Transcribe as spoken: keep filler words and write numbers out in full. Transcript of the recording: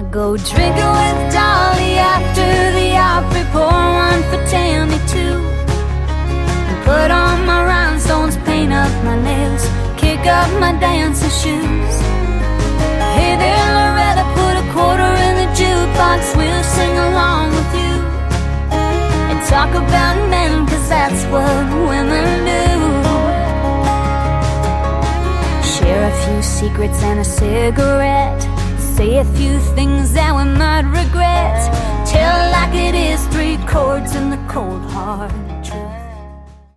Go drinking with Dolly after the Opry, pour one for Tammy too. And put on my rhinestones, paint up my nails, kick up my dancing shoes. Hey there Loretta, put a quarter in the jukebox, we'll sing along with you. And talk about men, cause that's what women do. Share a few secrets and a cigarette, say a few things that we might regret. Tell like it is, three chords in the cold hard